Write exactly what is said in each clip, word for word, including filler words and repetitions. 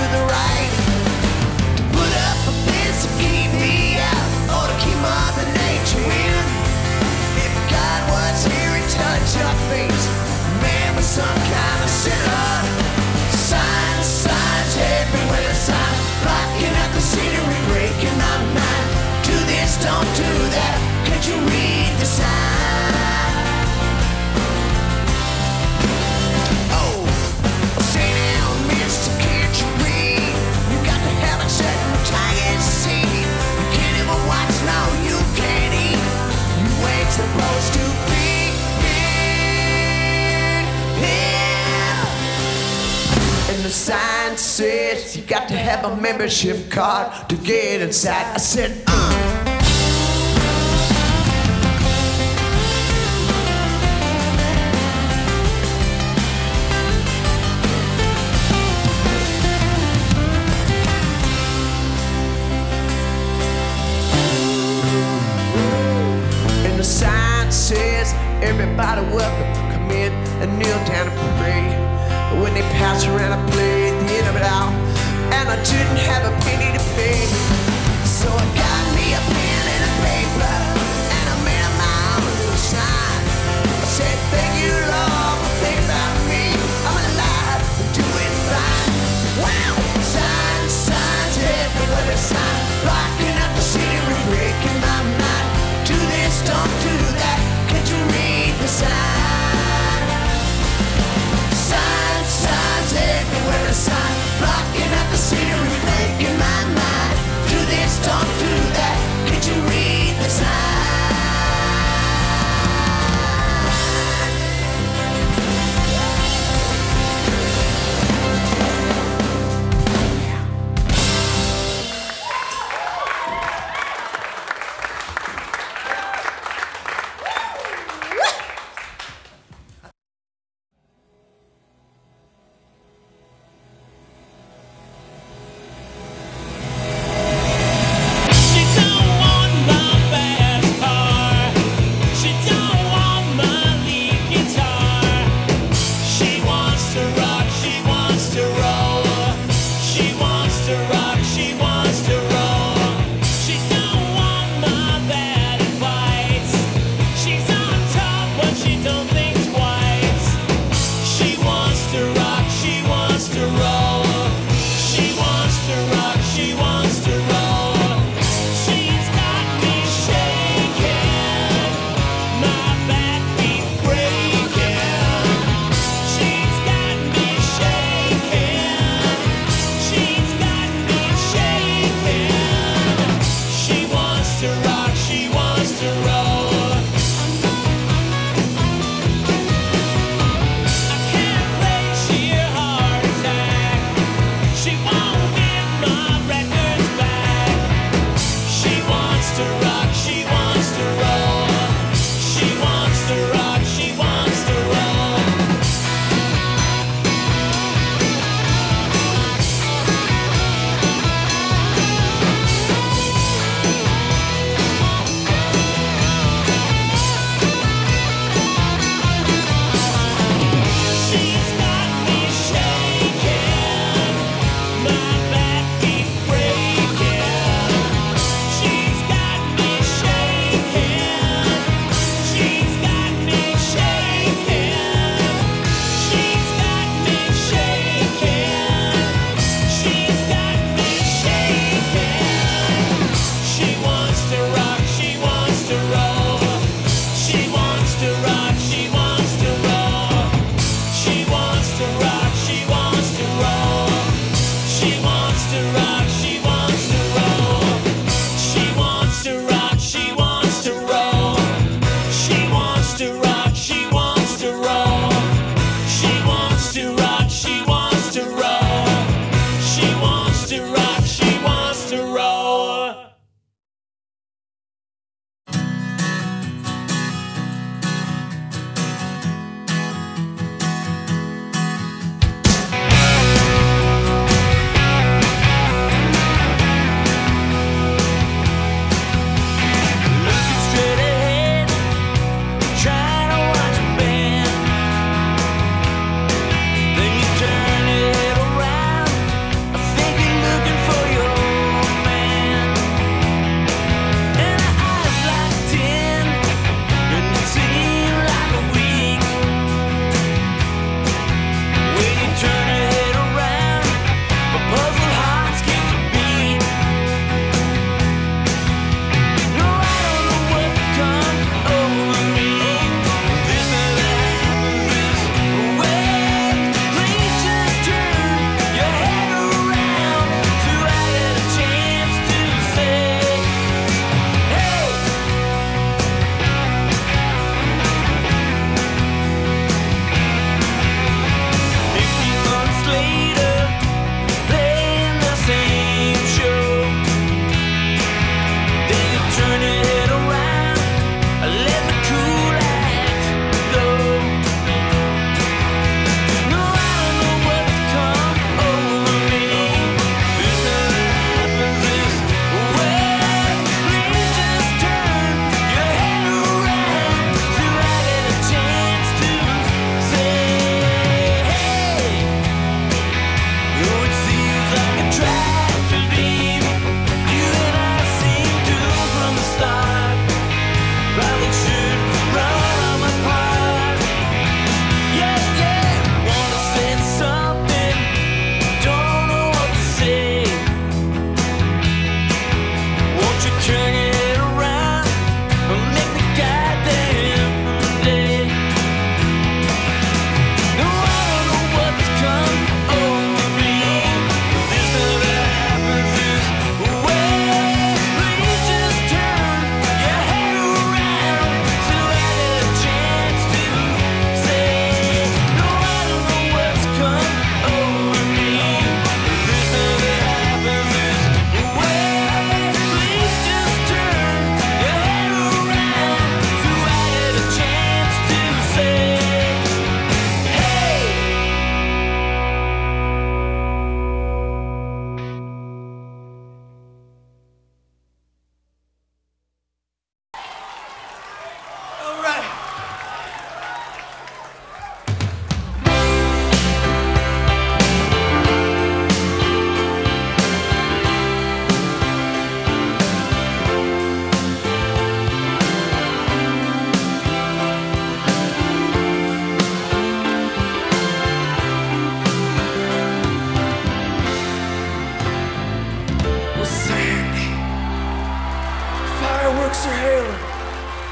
the right to put up a fence to keep me out or to keep Mother Nature in. If God was here and touched your face, man was some kind of sinner. Signs, signs everywhere, signs blocking out the scenery, breaking my mind. Do this, don't do that. Can't you read the sign? Oh, say now, mister, can't you read? You got to have a certain target to see. You can't even watch, no, you can't eat. You ain't supposed to be here. And the sign says you got to have a membership card to get inside. I said, uh. And the sign says everybody welcome, come in and kneel down and pray. But when they pass around, I play at the end of it all, and I didn't have a penny to pay. So I got me a pen and a paper, and I made up my own little sign. I said, thank you, Lord, for thinking about me. I'm alive and doing fine. Wow! Signs, signs everywhere, signs blocking out the scenery, breaking my mind. Do this, don't do that. Can't you read the sign? Signs, signs everywhere, signs blocking out the scenery.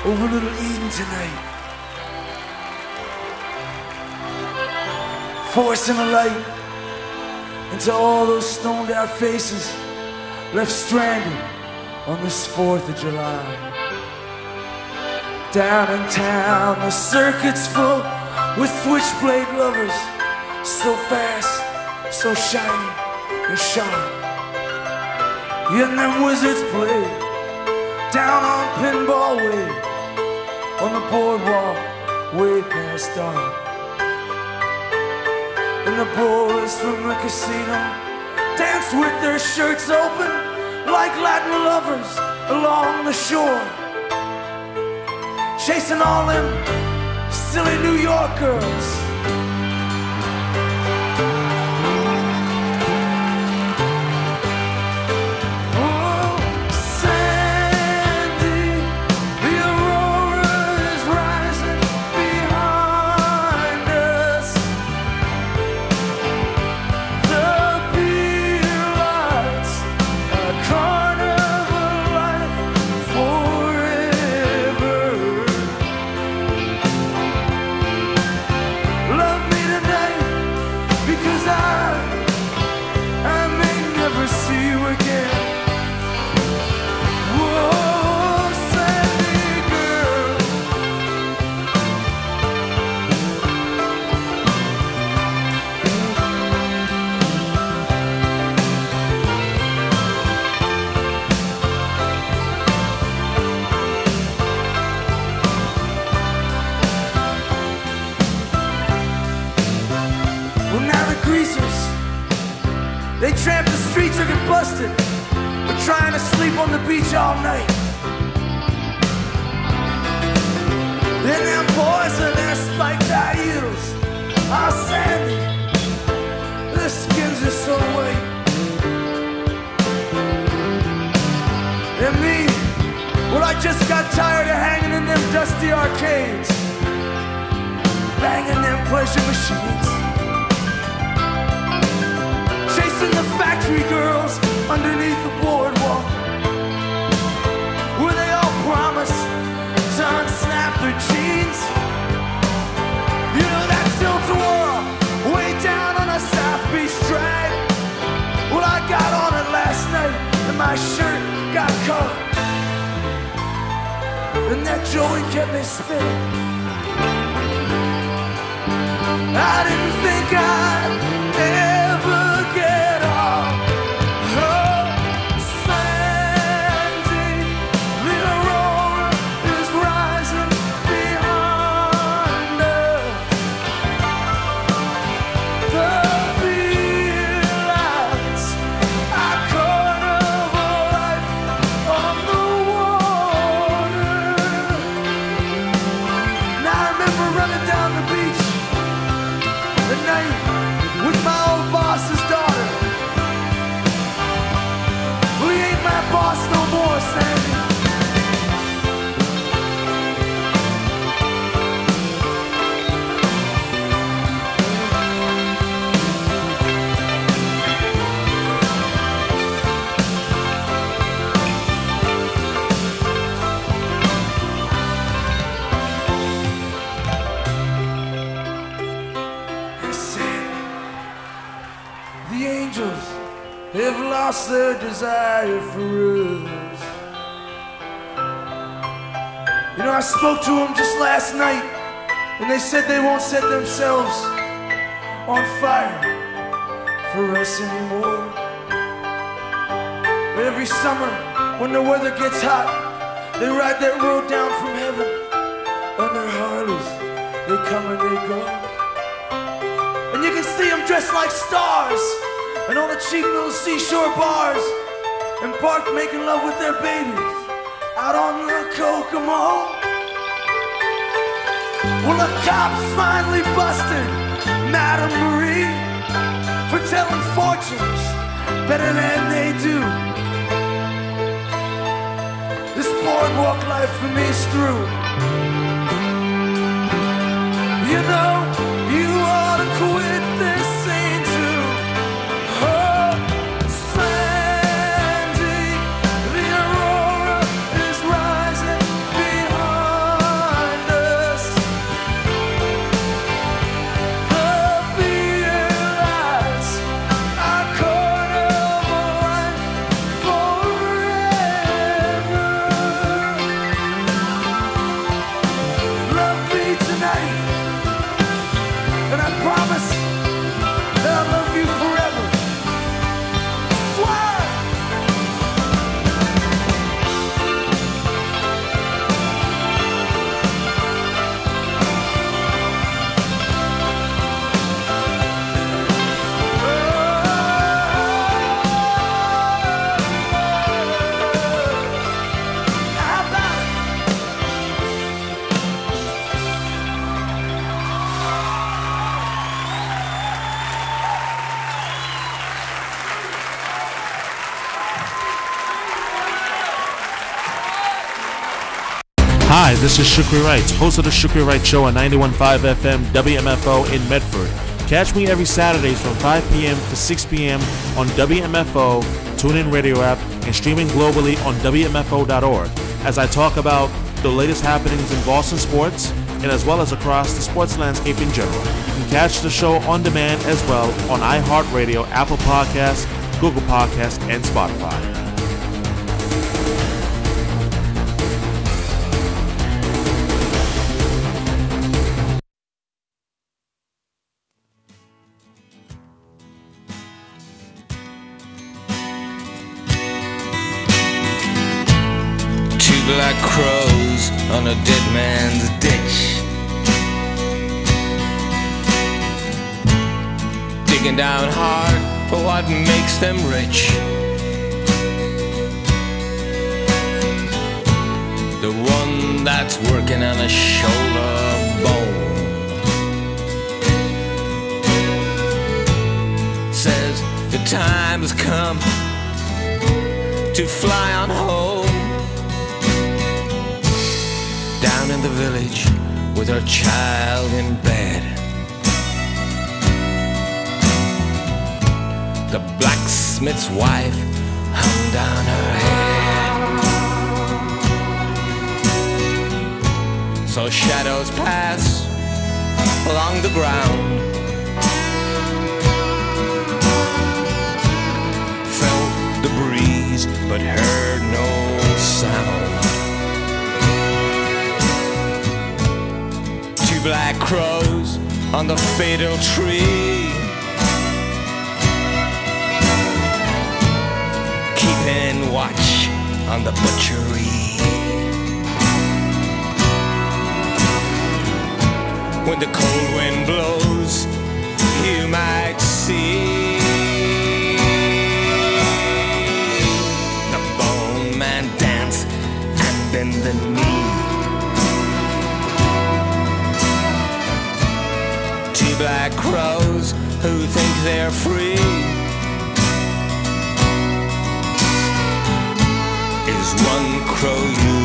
over Little Eden tonight. Forcing a light into all those stoned out faces left stranded on this fourth of July. Down in town, the circuit's full with switchblade lovers, so fast, so shiny and sharp. And them wizards play down on Pinball Way, on the boardwalk, way past dark. And the boys from the casino dance with their shirts open like Latin lovers along the shore, chasing all them silly New York girls. They tramp the streets or get busted for trying to sleep on the beach all night. Then them boys and their spiked high heels are sandy, their skins are so white. And me, well, I just got tired of hanging in them dusty arcades, banging them pleasure machines, chasing the factory girls underneath the boardwalk, where they all promise to unsnap their jeans. You know that tilt-a-whirl way down on a South Beach drag? Well, I got on it last night and my shirt got caught, and that joint kept me spinning. I didn't think I'd ever get off. Oh, Sandy, the aurora is rising behind us. The beer lights are carnival life on the water. Now I remember running down the beach at night with my old boss's daughter. Well, he ain't my boss no more, Sandy. The angels have lost their desire for us. You know, I spoke to them just last night, and they said they won't set themselves on fire for us anymore. But every summer, when the weather gets hot, they ride that road down from heaven on their Harleys. They come and they go, and you can see them dressed like stars and all the cheap little seashore bars, and parked making love with their babies out on the Kokomo. Well, the cops finally busted Madame Marie for telling fortunes better than they do. This boardwalk life for me is through. You know, you ought to quit this scene too. Oh, Sandy, the aurora is rising behind. Hi, this is Shukri Wright, host of the Shukri Wright Show on ninety-one point five F M W M F O in Medford. Catch me every Saturdays from five p.m. to six p.m. on W M F O, TuneIn Radio app, and streaming globally on W M F O dot org as I talk about the latest happenings in Boston sports and as well as across the sports landscape in general. You can catch the show on demand as well on iHeartRadio, Apple Podcasts, Google Podcasts, and Spotify. Black crows on a dead man's ditch, digging down hard for what makes them rich. The one that's working on a shoulder bone says the time has come to fly on home. Down in the village with her child in bed, the blacksmith's wife hung down her head. So shadows pass along the ground, felt the breeze but heard no sound. Black crows on the fatal tree, keeping watch on the butchery. When the cold wind blows, you might see the bone man dance and bend the knee. Black crows who think they're free is one crow you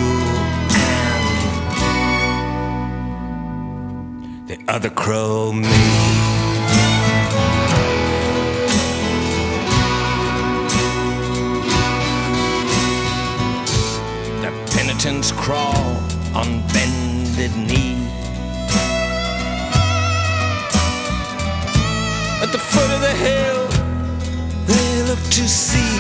and the other crow me. The penitents crawl on bended knee at the foot of the hill. They look to see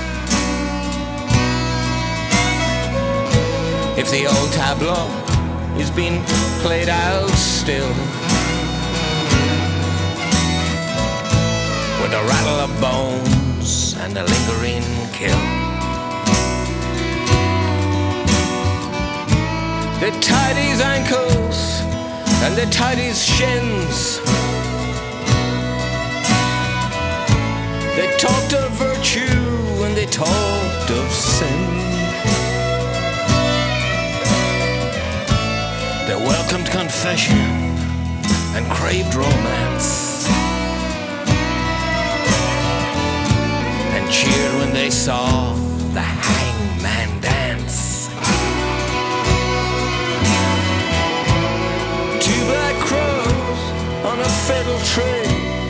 if the old tableau is being played out still, with a rattle of bones and a lingering kill. They tied his ankles and they tied his shins. They talked of virtue and they talked of sin. They welcomed confession and craved romance, and cheered when they saw the hangman dance. Two black crows on a fatal tree,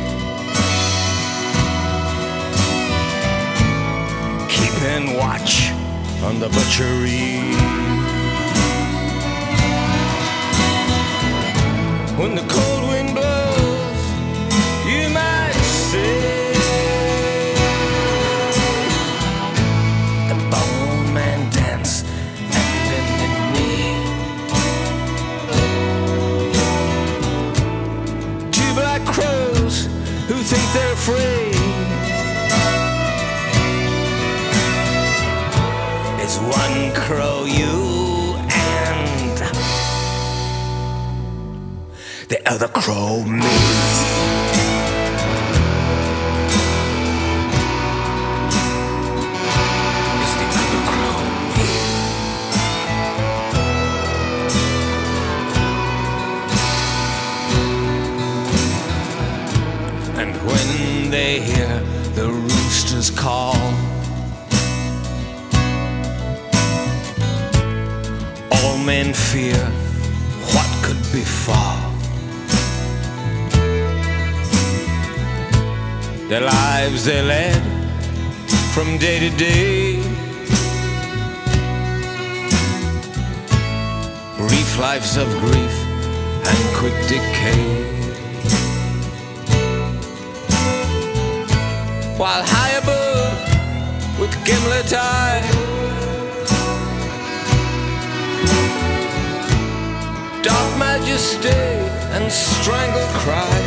keeping watch on the butchery. When the cold wind blows, you might say the bone man dance and bend the knee. Two black crows who think they're free is one crow you and the other crow me. Is the other crow me. And when they hear the roosters call, all men fear what could befall. The lives they led from day to day, brief lives of grief and quick decay. While high above with gimlet eye, dark majesty and strangled cry,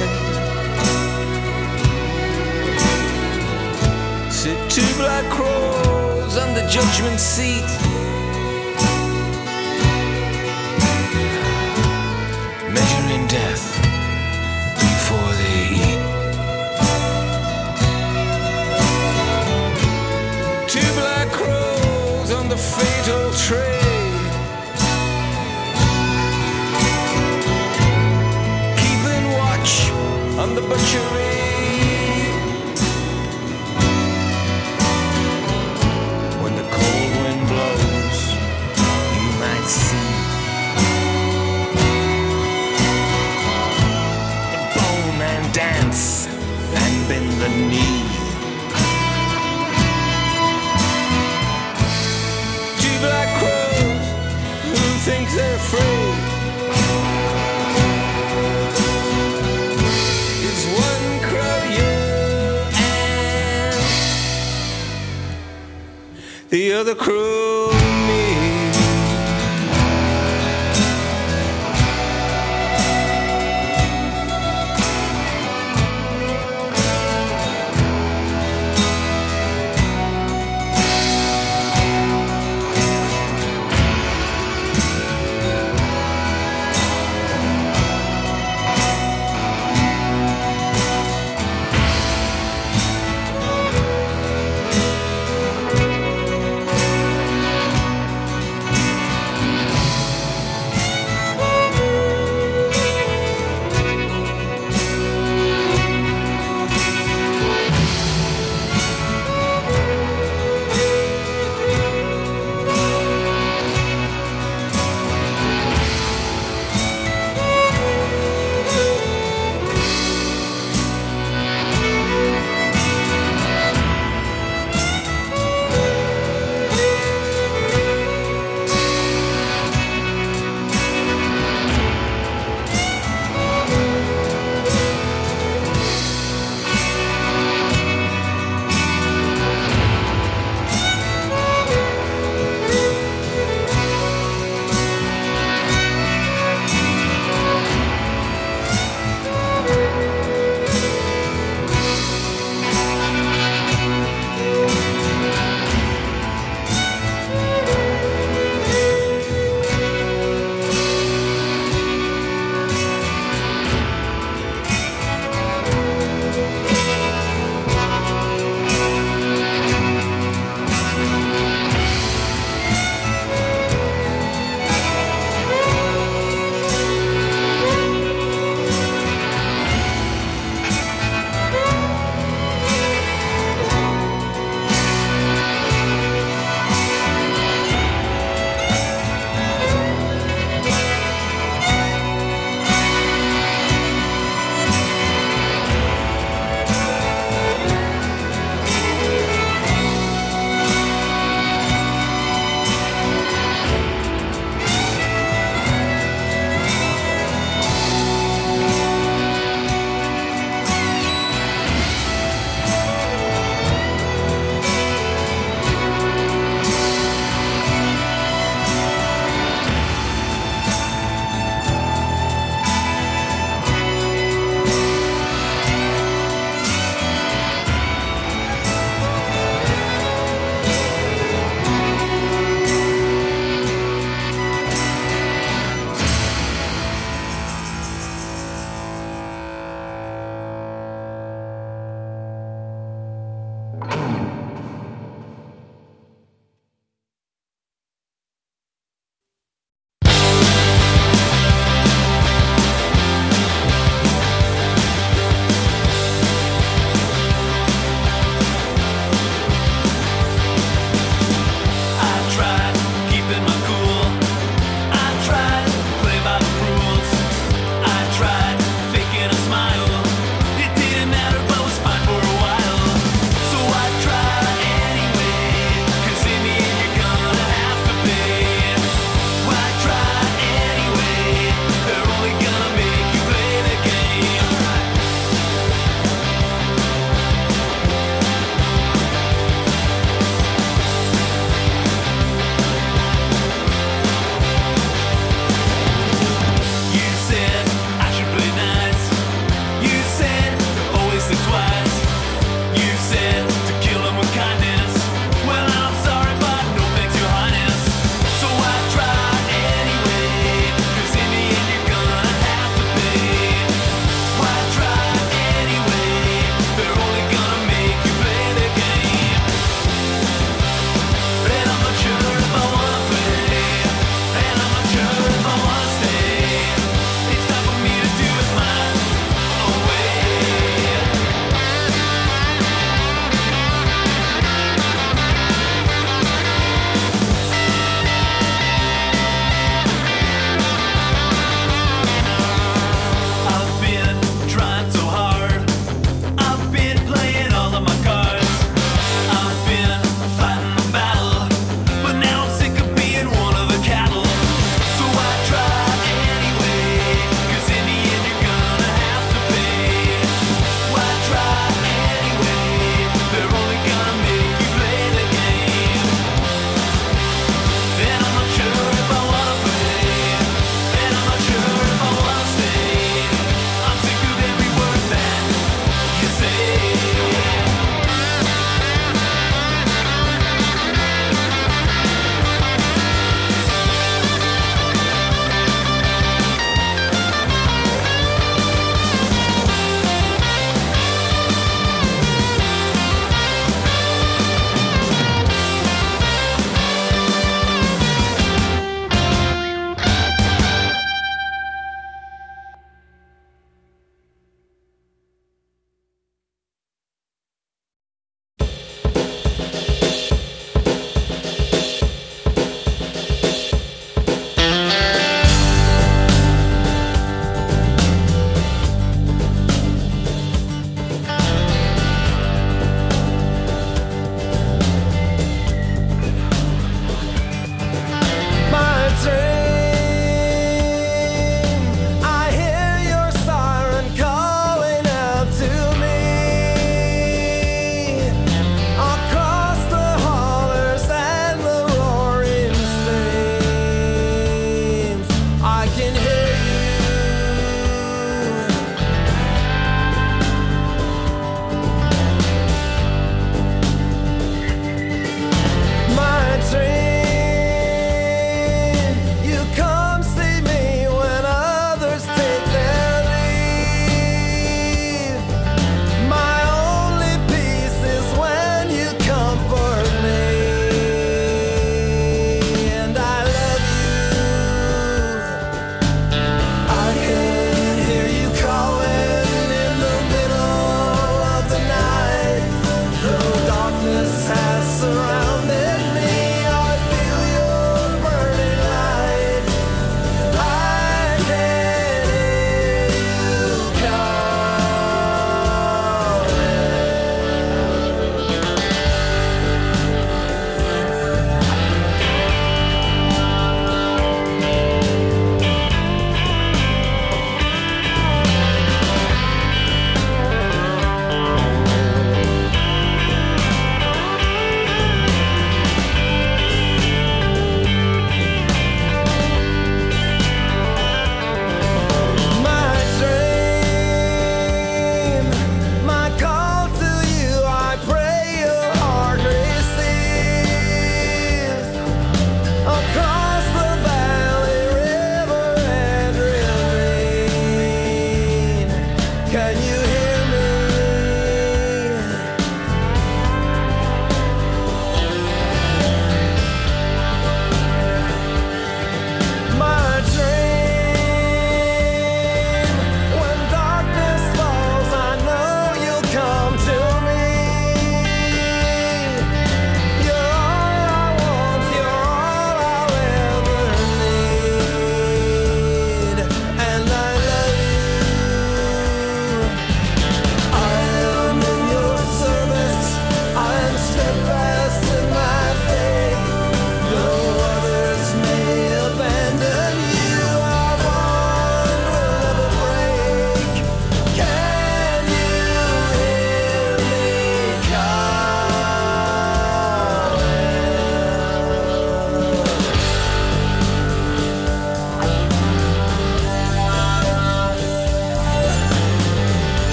sit two black crows on the judgment seat, measuring death before they eat. Two black crows on the fatal tray, keeping watch on the butchery. When the cold wind blows, you might see the bowman dance and bend the knee. Black crows who think they're free is one crow you and the other crow me.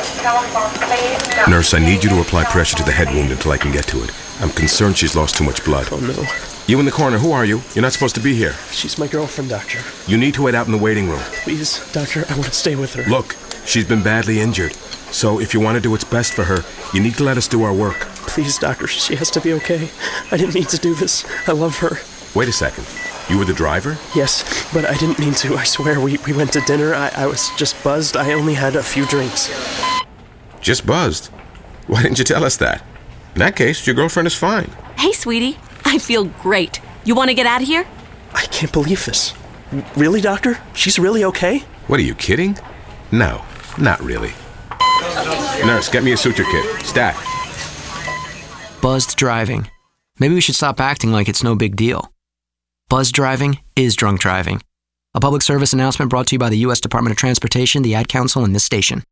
Nurse, I need you to apply pressure to the head wound until I can get to it. I'm concerned she's lost too much blood. Oh, no. You in the corner, who are you? You're not supposed to be here. She's my girlfriend, Doctor. You need to wait out in the waiting room. Please, Doctor, I want to stay with her. Look, she's been badly injured. So if you want to do what's best for her, you need to let us do our work. Please, Doctor, she has to be okay. I didn't mean to do this. I love her. Wait a second. You were the driver? Yes, but I didn't mean to. I swear, we, we went to dinner. I, I was just buzzed. I only had a few drinks. Just buzzed? Why didn't you tell us that? In that case, your girlfriend is fine. Hey, sweetie. I feel great. You want to get out of here? I can't believe this. Really, Doctor? She's really okay? What, are you kidding? No, not really. Nurse, get me a suture kit. Stat. Buzzed driving. Maybe we should stop acting like it's no big deal. Buzzed driving is drunk driving. A public service announcement brought to you by the U S Department of Transportation, the Ad Council, and this station.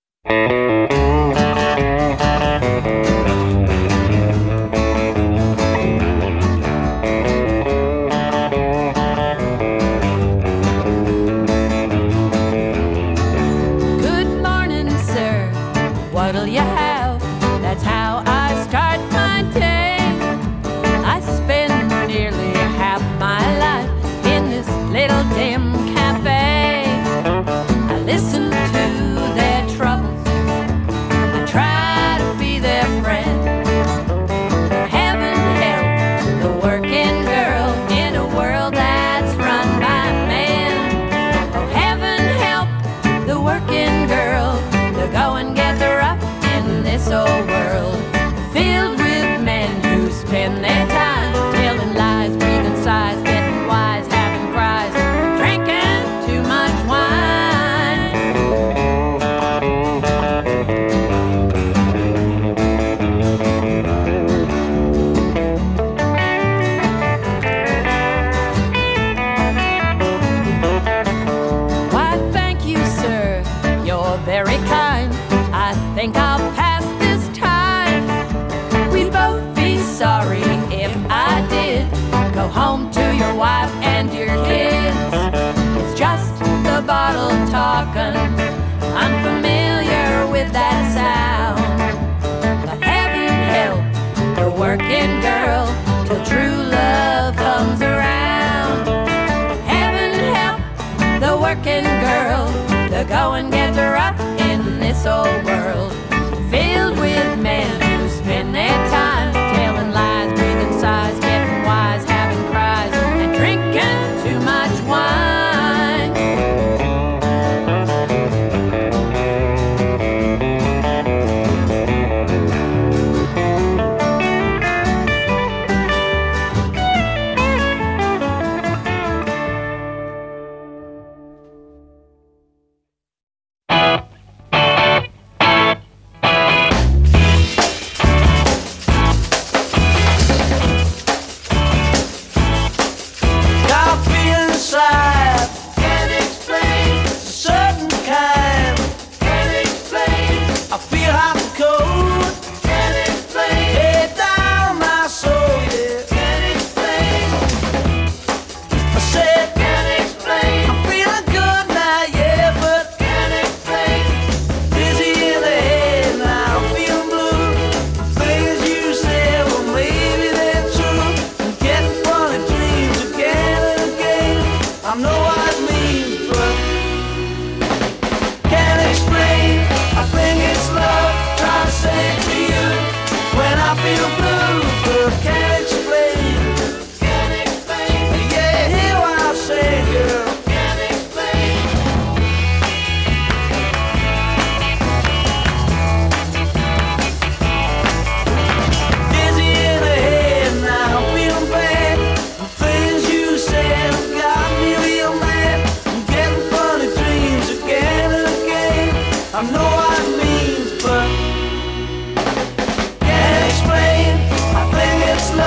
Go and get rough in this old world, filled with men who spend their time telling lies, breathing sighs, getting wise, having cries, and drinking too much wine. It's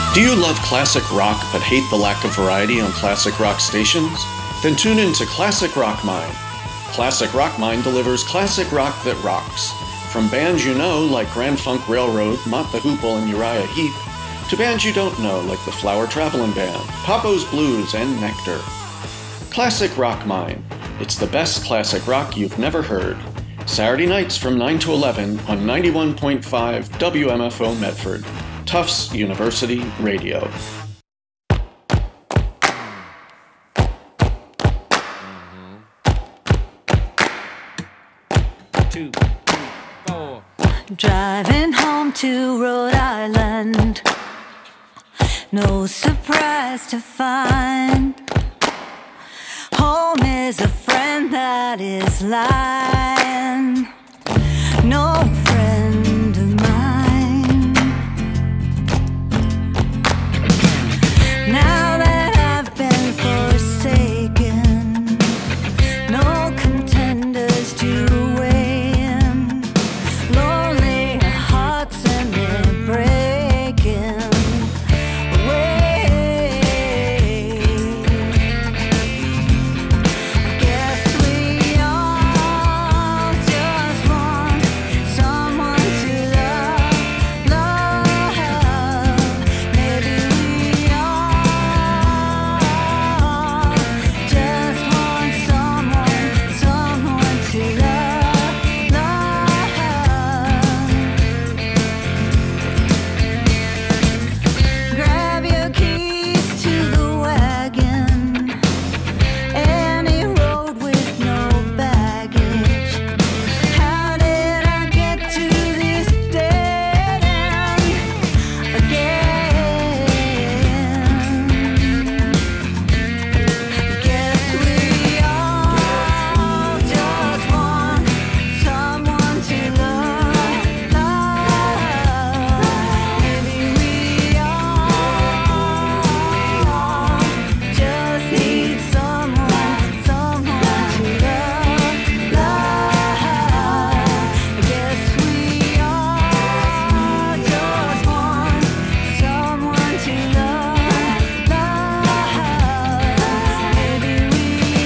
Do you love classic rock but hate the lack of variety on classic rock stations? Then tune in to Classic Rock Mine. Classic Rock Mine delivers classic rock that rocks. From bands you know like Grand Funk Railroad, Mott the Hoople, and Uriah Heep, to bands you don't know like the Flower Travelin' Band, Papo's Blues, and Nectar. Classic Rock Mine. It's the best classic rock you've never heard. Saturday nights from nine to eleven on ninety-one point five W M F O Medford. Tufts University Radio. Two, three, four. Driving home to Rhode Island, no surprise to find home is a friend that is lying. No friend of mine. Now that I've been forsaken, no contenders to weigh in. Lonely hearts and they're breaking away. Guess we all just want someone to love, love. Maybe we all just want someone, someone to love, love. Grab your keys to the wagon, any road with no baggage. How did I get to this dead end again? Guess we all just want someone to love, love. Maybe we all just need someone, someone to love, love. Guess we all just want someone to love, love. Maybe we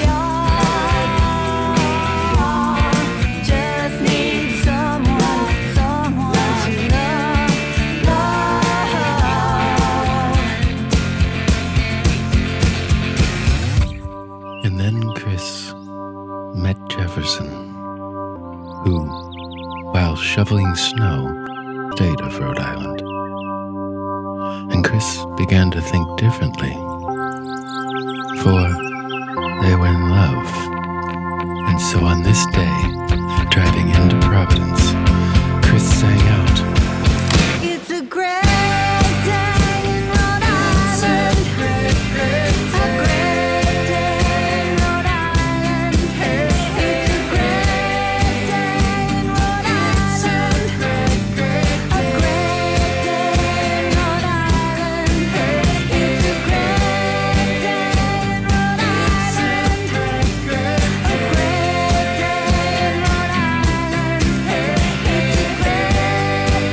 all just need someone, someone to love, love. And then Chris met Jefferson, who, while shoveling snow, stayed of Rhode Island. And Chris began to think differently, for they were in love. And so on this day, driving into Providence, Chris sang out, It's a great day in Rhode Island. A great day in Rhode Island. It's a great day in Rhode Island. A great day in Rhode Island. It's a great day in Rhode Island. A great day in Rhode Island. It's a great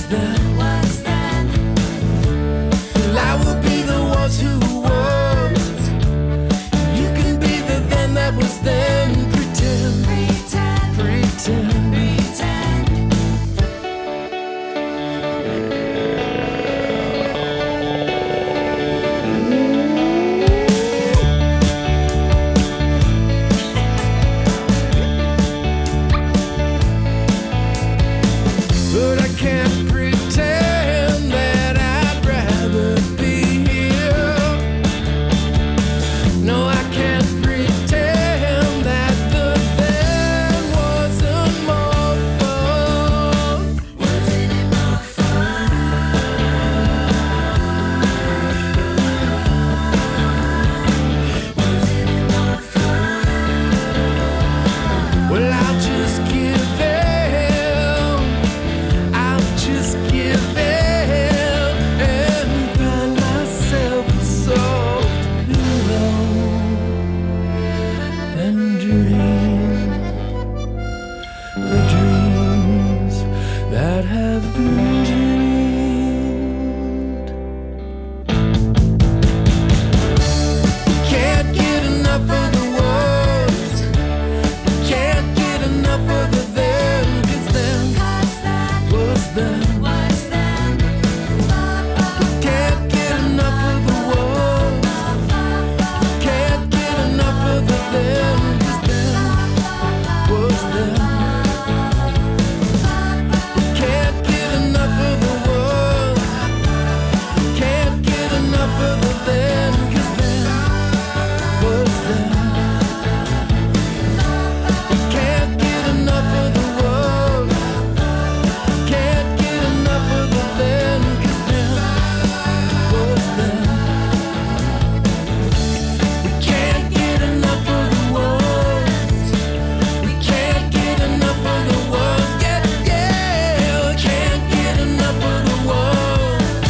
then. Well, I will be the was who was. You can be the then that was then. Pretend, pretend, pretend, pretend. But I can't pretend that I'd rather be here. No, I can't pretend that the then wasn't more fun. Wasn't it more fun? Wasn't it more fun? Well, I'll just give in. I'll just give in and find myself a soft pillow and dream the dreams that have been dreamed. Can't get enough of the words. Can't get enough of the then, 'cause then was then. Can't get enough of the words. Can't get enough of the then, 'cause then was then. Can't get enough of the words. Can't get enough of the then, 'cause then was then. Can't get enough of the words. Can't get enough of the then, 'cause then was then. We can't get enough of the words. We can't get enough of the words. Yeah, yeah. We can't get enough of the words.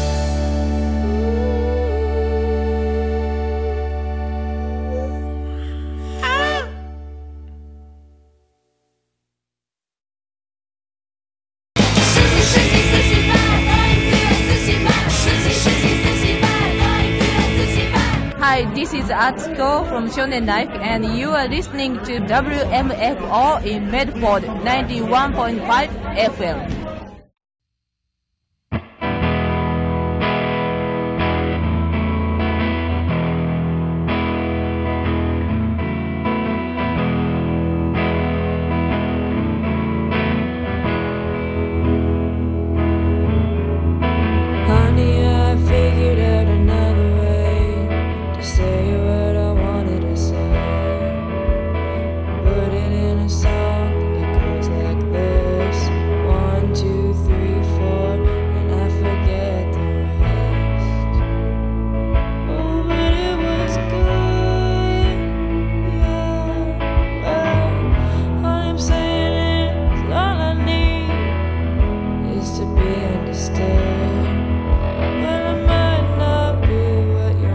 Hi, this is Atsuko from Shonen Life, and you are listening to W M F O in Medford ninety-one point five F M.